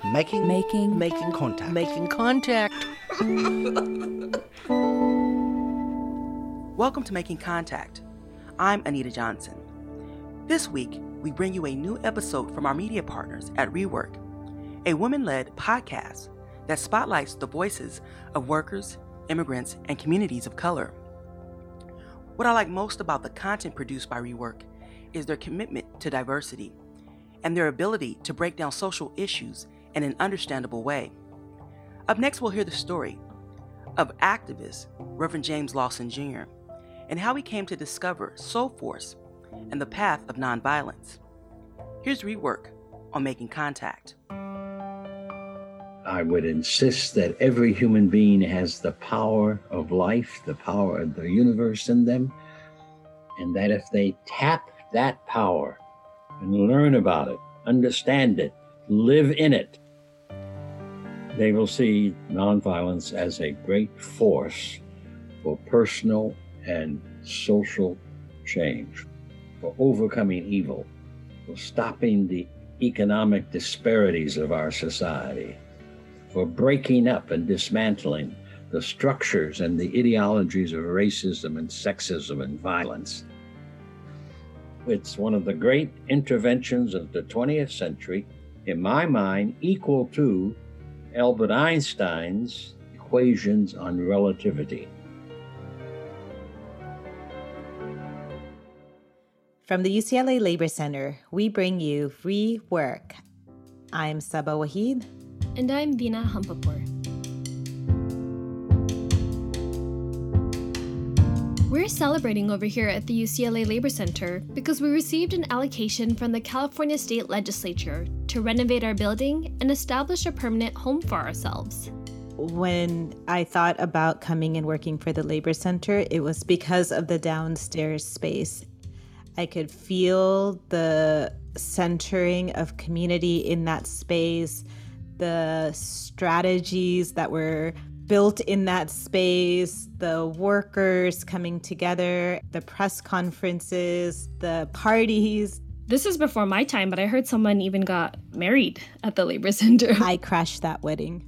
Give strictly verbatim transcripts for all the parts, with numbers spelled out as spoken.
Making, making, making contact. Making contact. Welcome to Making Contact. I'm Anita Johnson. This week, we bring you a new episode from our media partners at Rework, a women-led podcast that spotlights the voices of workers, immigrants, and communities of color. What I like most about the content produced by Rework is their commitment to diversity and their ability to break down social issues in an understandable way. Up next, we'll hear the story of activist Reverend James Lawson Junior and how he came to discover Soul Force and the path of nonviolence. Here's Rework on Making Contact. I would insist that every human being has the power of life, the power of the universe in them, and that if they tap that power and learn about it, understand it, live in it, they will see nonviolence as a great force for personal and social change, for overcoming evil, for stopping the economic disparities of our society, for breaking up and dismantling the structures and the ideologies of racism and sexism and violence. It's one of the great interventions of the twentieth century, in my mind, equal to Albert Einstein's equations on relativity. From the U C L A Labor Center, we bring you Rework. I'm Saba Waheed. And I'm Vina Hampapur. We're celebrating over here at the U C L A Labor Center because we received an allocation from the California State Legislature to renovate our building and establish a permanent home for ourselves. When I thought about coming and working for the Labor Center, it was because of the downstairs space. I could feel the centering of community in that space, the strategies that were built in that space, the workers coming together, the press conferences, the parties. This is before my time, but I heard someone even got married at the Labor Center. I crashed that wedding.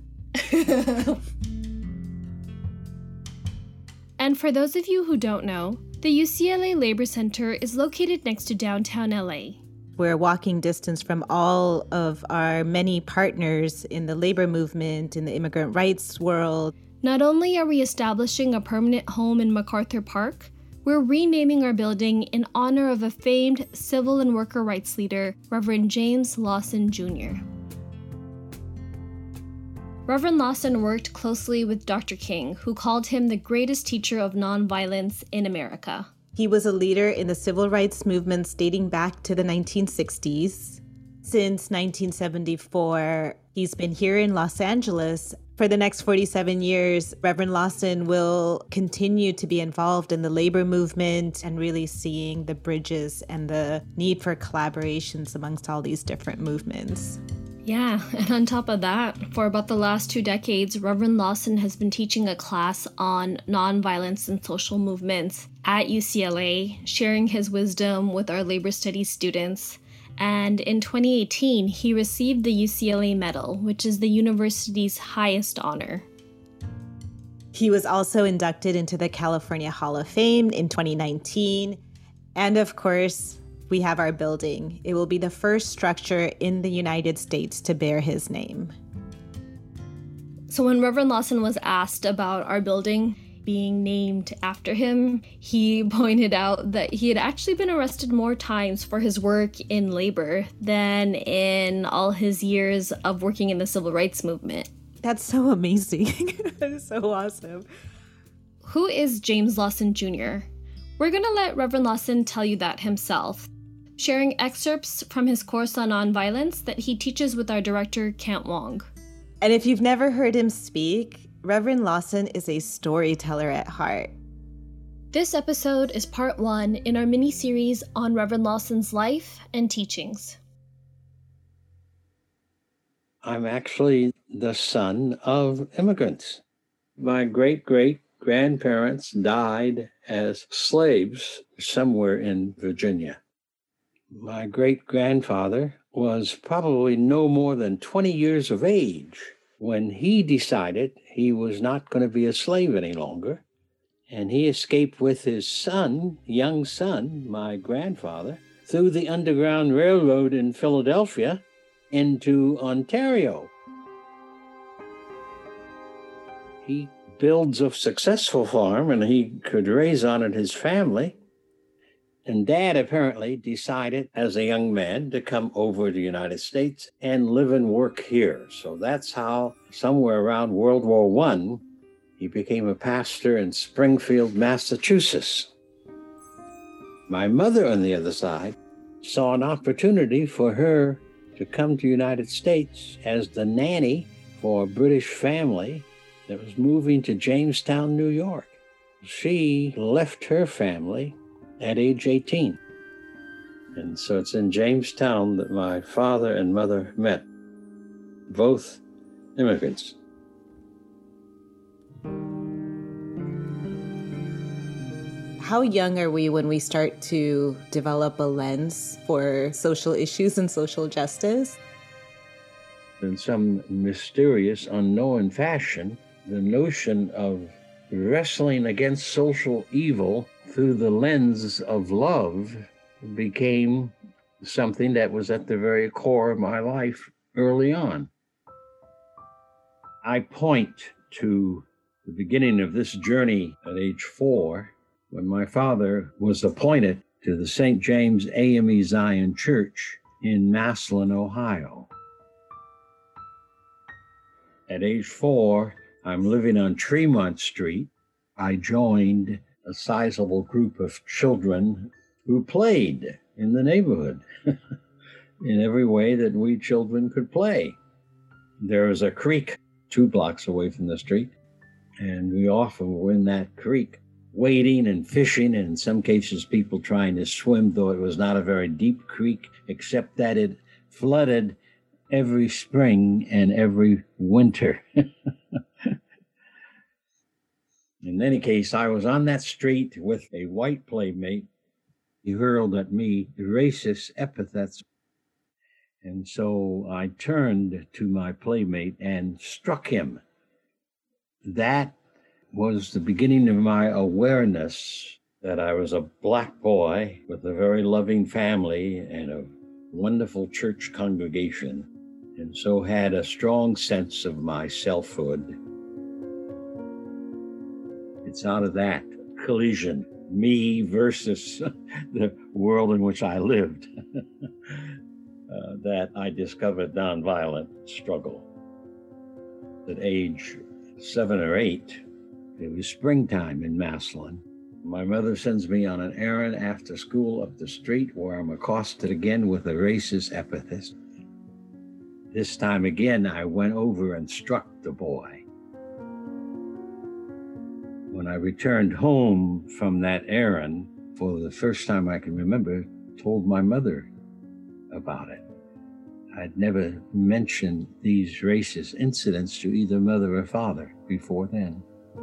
And for those of you who don't know, the U C L A Labor Center is located next to downtown L A. We're walking distance from all of our many partners in the labor movement, in the immigrant rights world. Not only are we establishing a permanent home in MacArthur Park, we're renaming our building in honor of a famed civil and worker rights leader, Reverend James Lawson Junior Reverend Lawson worked closely with Doctor King, who called him the greatest teacher of nonviolence in America. He was a leader in the civil rights movements dating back to the nineteen sixties. Since nineteen seventy-four, he's been here in Los Angeles. For the next forty-seven years, Reverend Lawson will continue to be involved in the labor movement and really seeing the bridges and the need for collaborations amongst all these different movements. Yeah, and on top of that, for about the last two decades, Reverend Lawson has been teaching a class on nonviolence and social movements at U C L A, sharing his wisdom with our labor studies students. And in twenty eighteen, he received the U C L A Medal, which is the university's highest honor. He was also inducted into the California Hall of Fame in twenty nineteen. And of course, we have our building. It will be the first structure in the United States to bear his name. So when Reverend Lawson was asked about our building being named after him, he pointed out that he had actually been arrested more times for his work in labor than in all his years of working in the civil rights movement. That's so amazing. That is so awesome. Who is James Lawson Junior? We're going to let Reverend Lawson tell you that himself, sharing excerpts from his course on nonviolence that he teaches with our director, Kent Wong. And if you've never heard him speak, Reverend Lawson is a storyteller at heart. This episode is part one in our mini-series on Reverend Lawson's life and teachings. I'm actually the son of immigrants. My great-great-grandparents died as slaves somewhere in Virginia. My great-grandfather was probably no more than twenty years of age when he decided he was not going to be a slave any longer. And he escaped with his son, young son, my grandfather, through the Underground Railroad in Philadelphia into Ontario. He builds a successful farm and he could raise on it his family. And Dad apparently decided as a young man to come over to the United States and live and work here. So that's how, somewhere around World War One, he became a pastor in Springfield, Massachusetts. My mother, on the other side, saw an opportunity for her to come to the United States as the nanny for a British family that was moving to Jamestown, New York. She left her family at age eighteen. And so it's in Jamestown that my father and mother met, both immigrants. How young are we when we start to develop a lens for social issues and social justice? In some mysterious, unknown fashion, the notion of wrestling against social evil through the lens of love became something that was at the very core of my life early on. I point to the beginning of this journey at age four, when my father was appointed to the Saint James A M E Zion Church in Massillon, Ohio. At age four, I'm living on Tremont Street. I joined a sizable group of children who played in the neighborhood in every way that we children could play. There was a creek two blocks away from the street, and we often were in that creek wading and fishing, and in some cases people trying to swim, though it was not a very deep creek, except that it flooded every spring and every winter. In any case, I was on that street with a white playmate. He hurled at me racist epithets. And so I turned to my playmate and struck him. That was the beginning of my awareness that I was a black boy with a very loving family and a wonderful church congregation, and so had a strong sense of my selfhood. It's out of that collision, me versus the world in which I lived, uh, that I discovered nonviolent struggle. At age seven or eight, it was springtime in Massillon. My mother sends me on an errand after school up the street, where I'm accosted again with a racist epithet. This time again, I went over and struck the boy. When I returned home from that errand, for the first time I can remember, told my mother about it. I'd never mentioned these racist incidents to either mother or father before then.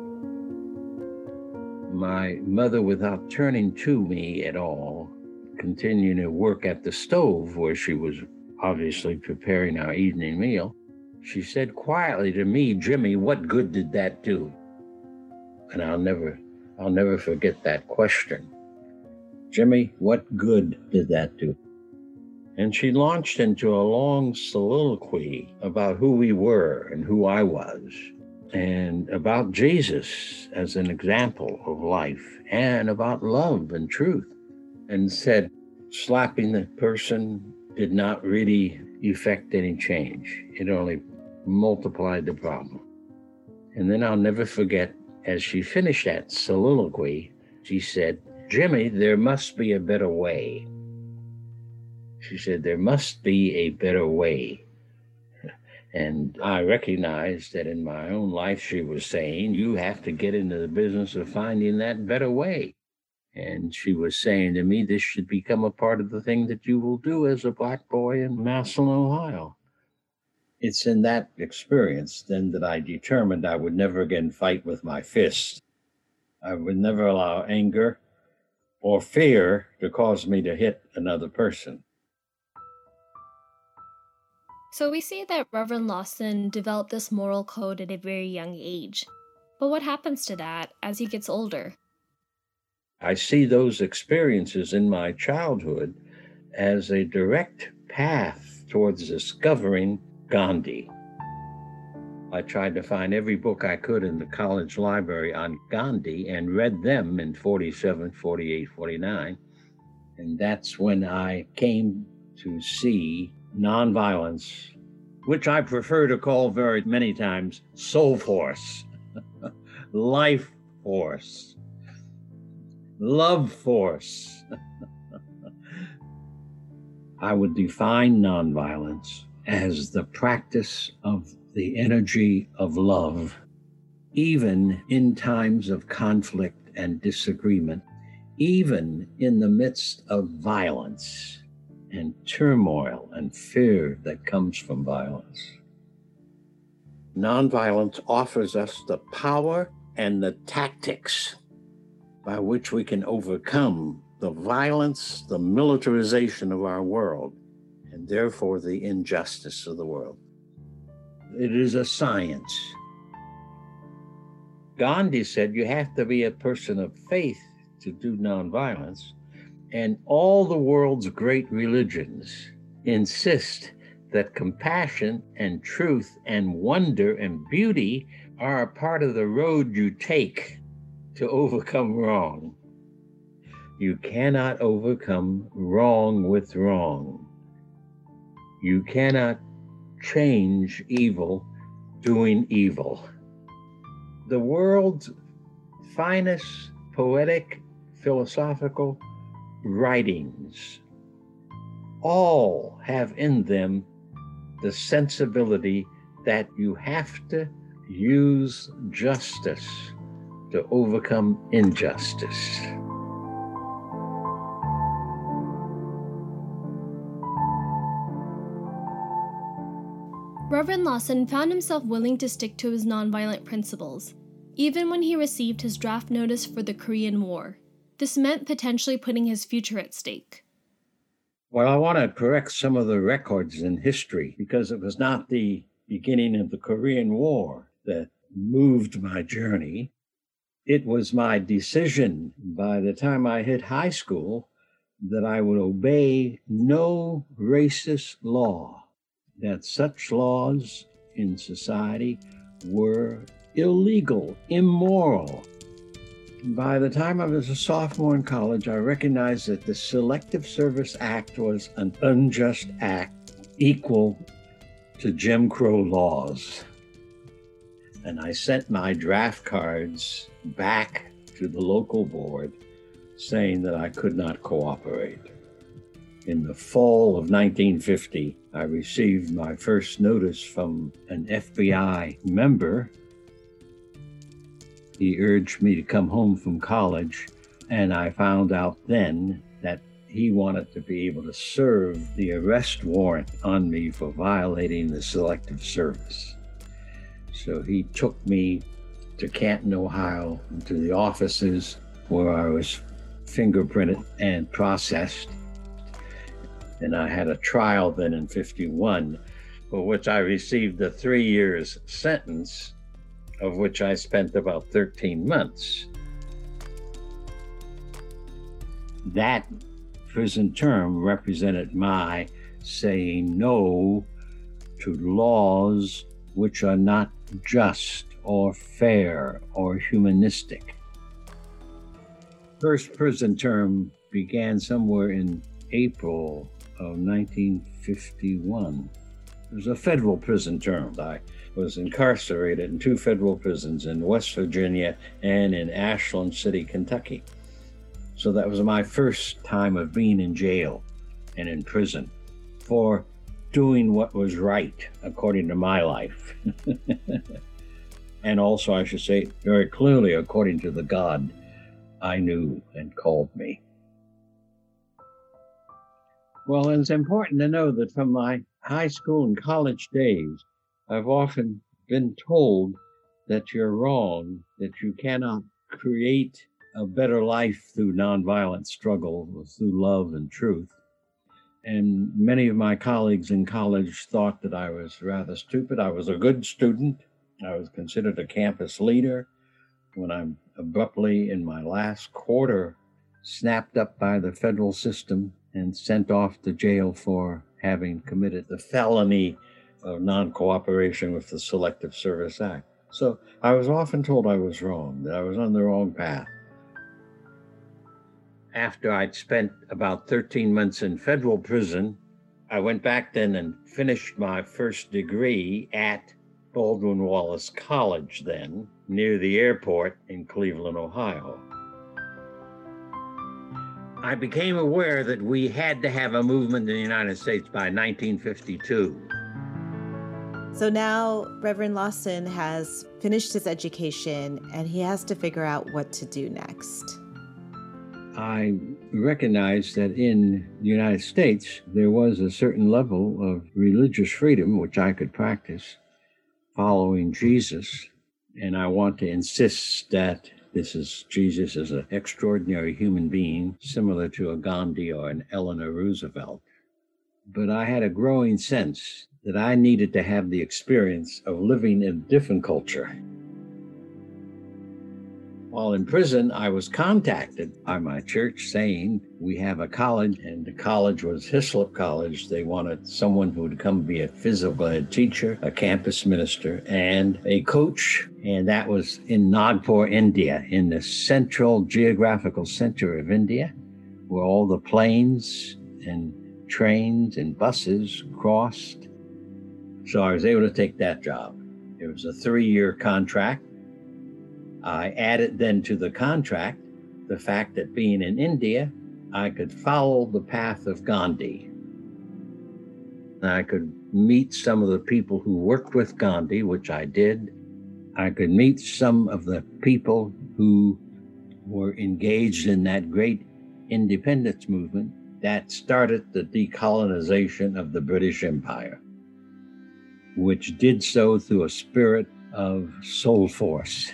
My mother, without turning to me at all, continuing to work at the stove where she was obviously preparing our evening meal, she said quietly to me, "Jimmy, what good did that do?" And I'll never, I'll never forget that question. "Jimmy, what good did that do?" And she launched into a long soliloquy about who we were and who I was, and about Jesus as an example of life, and about love and truth, and said slapping the person did not really effect any change. It only multiplied the problem. And then I'll never forget, as she finished that soliloquy, she said, "Jimmy, there must be a better way." She said, "There must be a better way." And I recognized that in my own life, she was saying, you have to get into the business of finding that better way. And she was saying to me, this should become a part of the thing that you will do as a black boy in Massillon, Ohio. It's in that experience then that I determined I would never again fight with my fists. I would never allow anger or fear to cause me to hit another person. So we see that Reverend Lawson developed this moral code at a very young age. But what happens to that as he gets older? I see those experiences in my childhood as a direct path towards discovering Gandhi. I tried to find every book I could in the college library on Gandhi and read them in forty-seven, forty-eight, forty-nine. And that's when I came to see nonviolence, which I prefer to call very many times soul force, life force, love force. I would define nonviolence as the practice of the energy of love, even in times of conflict and disagreement, even in the midst of violence and turmoil and fear that comes from violence. Nonviolence offers us the power and the tactics by which we can overcome the violence, the militarization of our world, and therefore the injustice of the world. It is a science. Gandhi said you have to be a person of faith to do nonviolence, and all the world's great religions insist that compassion and truth and wonder and beauty are a part of the road you take to overcome wrong. You cannot overcome wrong with wrong. You cannot change evil doing evil. The world's finest poetic, philosophical writings all have in them the sensibility that you have to use justice to overcome injustice. Reverend Lawson found himself willing to stick to his nonviolent principles, even when he received his draft notice for the Korean War. This meant potentially putting his future at stake. Well, I want to correct some of the records in history, because it was not the beginning of the Korean War that moved my journey. It was my decision by the time I hit high school that I would obey no racist law, that such laws in society were illegal, immoral. By the time I was a sophomore in college, I recognized that the Selective Service Act was an unjust act equal to Jim Crow laws. And I sent my draft cards back to the local board saying that I could not cooperate. In the fall of nineteen fifty, I received my first notice from an F B I member. He urged me to come home from college, and I found out then that he wanted to be able to serve the arrest warrant on me for violating the Selective Service. So he took me to Canton, Ohio, to the offices where I was fingerprinted and processed. And I had a trial then in fifty-one, for which I received a three years sentence, of which I spent about thirteen months. That prison term represented my saying no to laws which are not just or fair or humanistic. First prison term began somewhere in April of nineteen fifty-one. It was a federal prison term. I was incarcerated in two federal prisons in West Virginia and in Ashland City, Kentucky. So that was my first time of being in jail and in prison for doing what was right according to my life. And also, I should say, very clearly according to the God I knew and called me. Well, it's important to know that from my high school and college days, I've often been told that you're wrong, that you cannot create a better life through nonviolent struggle, or through love and truth. And many of my colleagues in college thought that I was rather stupid. I was a good student. I was considered a campus leader. When I'm abruptly in my last quarter snapped up by the federal system and sent off to jail for having committed the felony of non-cooperation with the Selective Service Act. So I was often told I was wrong, that I was on the wrong path. After I'd spent about thirteen months in federal prison, I went back then and finished my first degree at Baldwin Wallace College then, near the airport in Cleveland, Ohio. I became aware that we had to have a movement in the United States by nineteen fifty-two. So now Reverend Lawson has finished his education and he has to figure out what to do next. I recognized that in the United States, there was a certain level of religious freedom, which I could practice, following Jesus. And I want to insist that this is Jesus is an extraordinary human being, similar to a Gandhi or an Eleanor Roosevelt. But I had a growing sense that I needed to have the experience of living in a different culture. While in prison, I was contacted by my church saying, we have a college, and the college was Hislop College. They wanted someone who would come be a physical ed teacher, a campus minister, and a coach. And that was in Nagpur, India, in the central geographical center of India, where all the planes and trains and buses crossed. So I was able to take that job. It was a three-year contract. I added then to the contract the fact that being in India, I could follow the path of Gandhi. I could meet some of the people who worked with Gandhi, which I did. I could meet some of the people who were engaged in that great independence movement that started the decolonization of the British Empire, which did so through a spirit of soul force,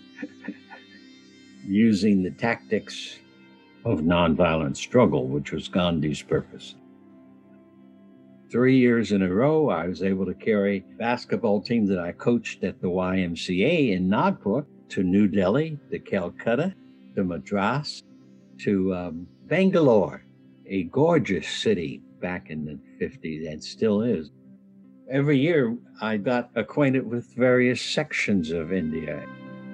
using the tactics of nonviolent struggle, which was Gandhi's purpose. Three years in a row, I was able to carry basketball team that I coached at the Y M C A in Nagpur to New Delhi, to Calcutta, to Madras, to um, Bangalore, a gorgeous city back in the fifties and still is. Every year, I got acquainted with various sections of India.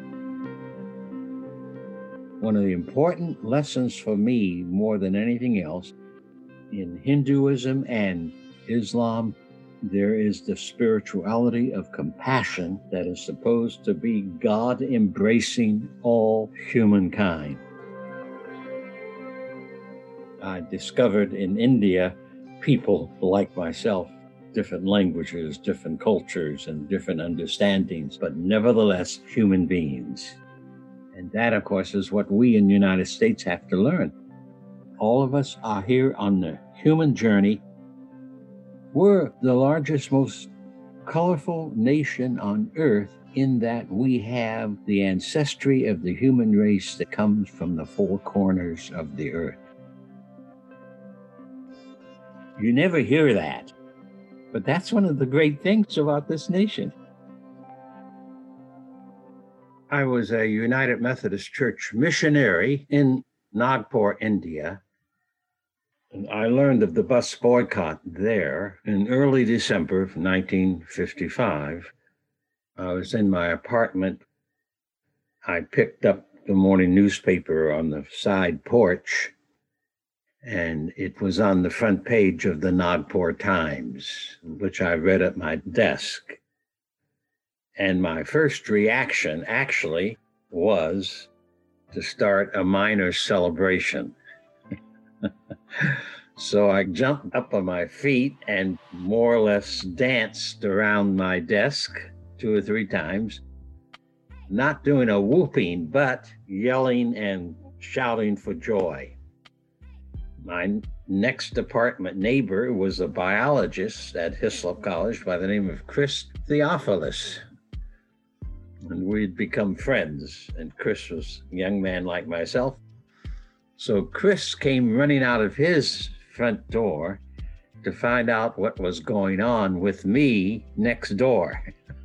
One of the important lessons for me, more than anything else, in Hinduism and Islam, there is the spirituality of compassion that is supposed to be God embracing all humankind. I discovered in India people like myself, different languages, different cultures, and different understandings, but nevertheless human beings. And that, of course, is what we in the United States have to learn. All of us are here on the human journey. We're the largest, most colorful nation on earth in that we have the ancestry of the human race that comes from the four corners of the earth. You never hear that, but that's one of the great things about this nation. I was a United Methodist Church missionary in Nagpur, India, and I learned of the bus boycott there in early December of nineteen fifty-five. I was in my apartment. I picked up the morning newspaper on the side porch, and it was on the front page of the Nagpur Times, which I read at my desk. And my first reaction actually was to start a minor celebration. So I jumped up on my feet and more or less danced around my desk two or three times, not doing a whooping, but yelling and shouting for joy. My next apartment neighbor was a biologist at Hislop College by the name of Chris Theophilus. And we'd become friends, and Chris was a young man like myself. So Chris came running out of his front door to find out what was going on with me next door.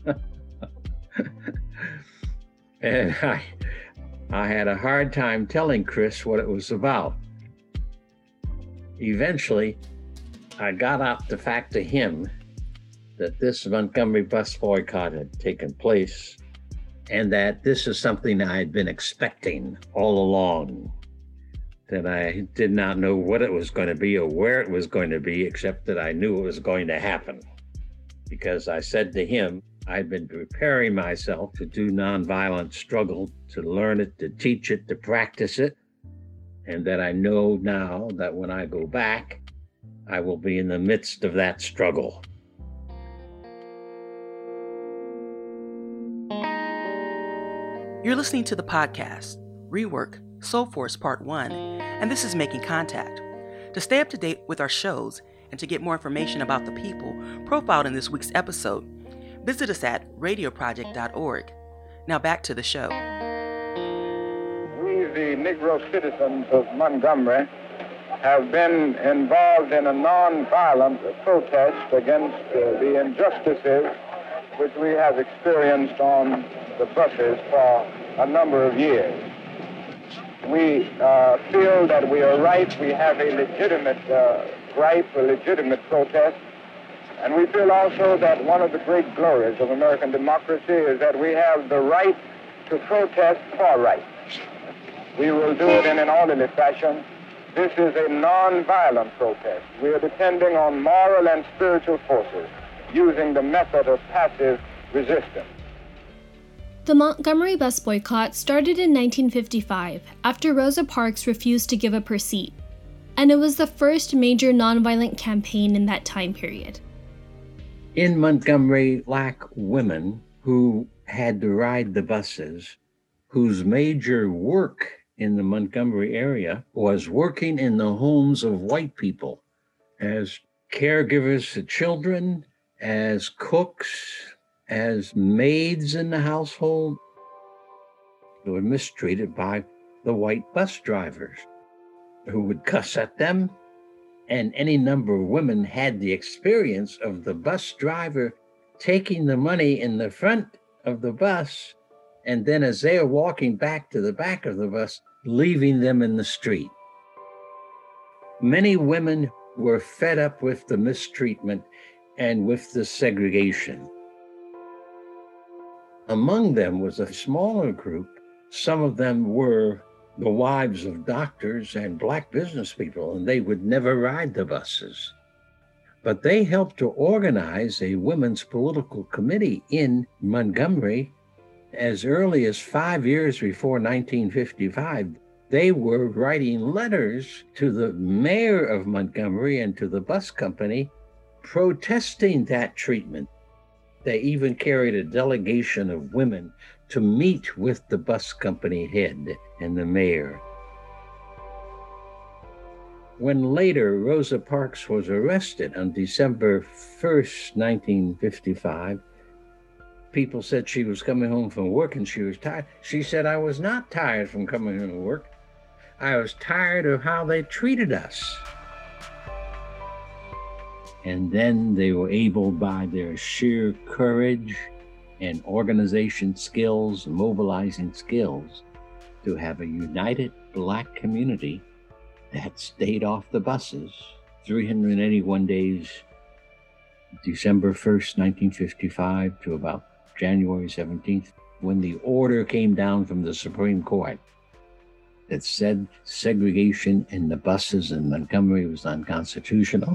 And I, I had a hard time telling Chris what it was about. Eventually, I got out the fact to him that this Montgomery bus boycott had taken place and that this is something I had been expecting all along, that I did not know what it was going to be or where it was going to be, except that I knew it was going to happen. Because I said to him, I'd been preparing myself to do nonviolent struggle, to learn it, to teach it, to practice it, and that I know now that when I go back, I will be in the midst of that struggle. You're listening to the podcast, Rework, Soul Force Part one, and this is Making Contact. To stay up to date with our shows and to get more information about the people profiled in this week's episode, visit us at radio project dot org. Now back to the show. We, the Negro citizens of Montgomery, have been involved in a non-violent protest against uh, the injustices which we have experienced on the buses for a number of years. We uh, feel that we are right. We have a legitimate uh, right, a legitimate protest. And we feel also that one of the great glories of American democracy is that we have the right to protest for rights. We will do it in an orderly fashion. This is a non-violent protest. We are depending on moral and spiritual forces, using the method of passive resistance. The Montgomery bus boycott started in nineteen fifty-five after Rosa Parks refused to give up her seat, and it was the first major nonviolent campaign in that time period. In Montgomery, black women who had to ride the buses, whose major work in the Montgomery area was working in the homes of white people as caregivers to children, as cooks, as maids in the household. They were mistreated by the white bus drivers who would cuss at them. And any number of women had the experience of the bus driver taking the money in the front of the bus, and then as they are walking back to the back of the bus, leaving them in the street. Many women were fed up with the mistreatment and with the segregation. Among them was a smaller group. Some of them were the wives of doctors and black business people, and they would never ride the buses. But they helped to organize a women's political committee in Montgomery as early as five years before nineteen fifty-five. They were writing letters to the mayor of Montgomery and to the bus company protesting that treatment. They even carried a delegation of women to meet with the bus company head and the mayor. When later Rosa Parks was arrested on December first, nineteen fifty-five, people said she was coming home from work and she was tired. She said, "I was not tired from coming home from work. I was tired of how they treated us." And then they were able, by their sheer courage and organization skills, mobilizing skills, to have a united black community that stayed off the buses three hundred eighty-one days, December first, nineteen fifty-five to about January seventeenth, when the order came down from the Supreme Court that said segregation in the buses in Montgomery was unconstitutional.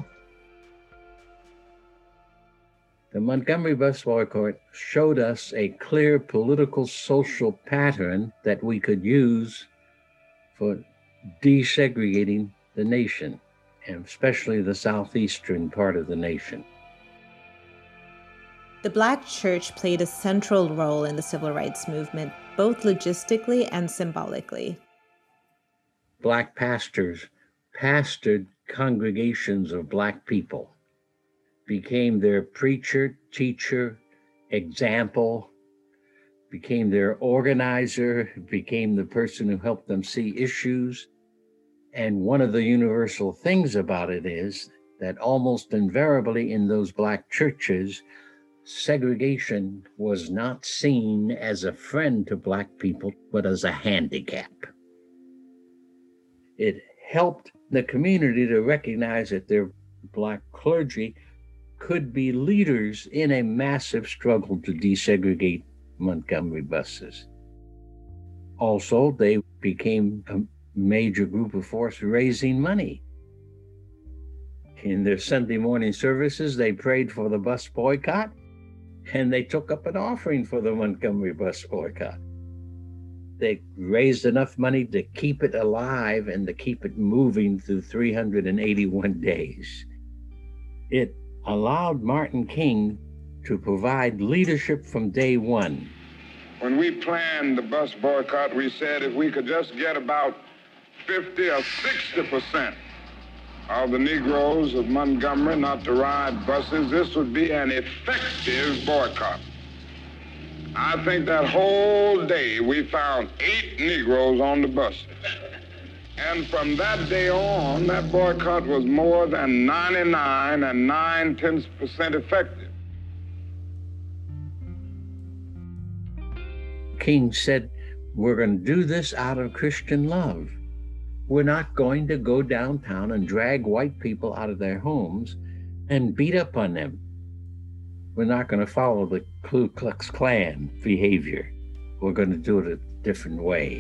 The Montgomery bus boycott showed us a clear political social pattern that we could use for desegregating the nation, and especially the southeastern part of the nation. The Black church played a central role in the civil rights movement, both logistically and symbolically. Black pastors pastored congregations of black people, became their preacher, teacher, example, became their organizer, became the person who helped them see issues. And one of the universal things about it is that almost invariably in those black churches, segregation was not seen as a friend to black people, but as a handicap. It helped the community to recognize that their black clergy could be leaders in a massive struggle to desegregate Montgomery buses. Also, they became a major group of force raising money. In their Sunday morning services, they prayed for the bus boycott, and they took up an offering for the Montgomery bus boycott. They raised enough money to keep it alive and to keep it moving through three hundred eighty-one days. It allowed Martin King to provide leadership from day one. When we planned the bus boycott, we said if we could just get about fifty or sixty percent of the Negroes of Montgomery not to ride buses, this would be an effective boycott. I think that whole day we found eight Negroes on the buses. And from that day on, that boycott was more than ninety-nine and nine-tenths percent effective. King said, we're going to do this out of Christian love. We're not going to go downtown and drag white people out of their homes and beat up on them. We're not going to follow the Ku Klux Klan behavior. We're going to do it a different way.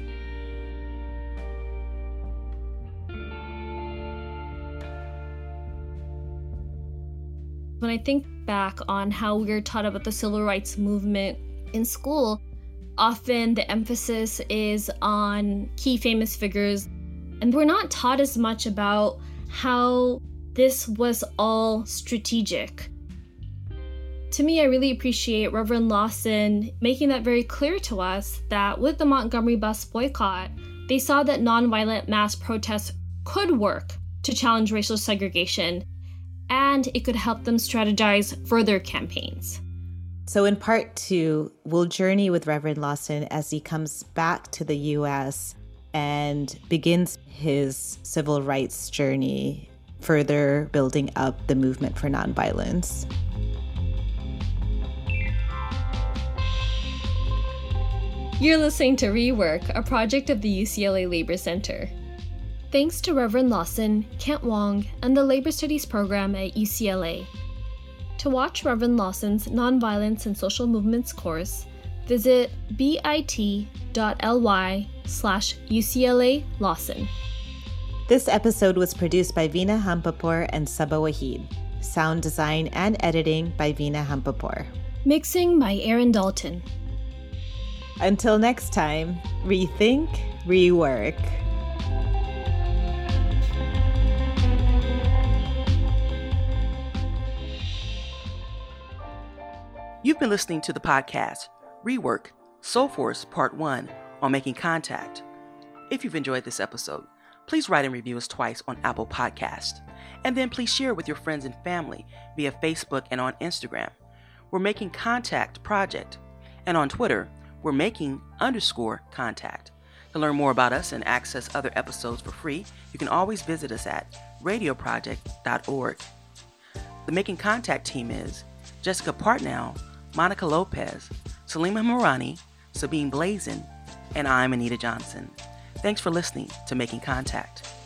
When I think back on how we were taught about the civil rights movement in school, often the emphasis is on key famous figures, and we're not taught as much about how this was all strategic. To me, I really appreciate Reverend Lawson making that very clear to us that with the Montgomery bus boycott, they saw that nonviolent mass protests could work to challenge racial segregation, and it could help them strategize further campaigns. So in part two, we'll journey with Reverend Lawson as he comes back to the U S and begins his civil rights journey, further building up the movement for nonviolence. You're listening to Rework, a project of the U C L A Labor Center. Thanks to Reverend Lawson, Kent Wong, and the Labor Studies program at U C L A. To watch Reverend Lawson's Nonviolence and Social Movements course, visit bit.ly slash UCLA Lawson. This episode was produced by Veena Hampapur and Saba Wahid. Sound design and editing by Veena Hampapur. Mixing by Aaron Dalton. Until next time, rethink, rework. You've been listening to the podcast, Rework, Soul Force Part one on Making Contact. If you've enjoyed this episode, please write and review us twice on Apple Podcast. And then please share it with your friends and family via Facebook and on Instagram. We're Making Contact Project. And on Twitter, we're Making underscore contact. To learn more about us and access other episodes for free, you can always visit us at radio project dot org. The Making Contact team is Jessica Partnow, Monica Lopez, Salima Morani, Sabine Blazin, and I'm Anita Johnson. Thanks for listening to Making Contact.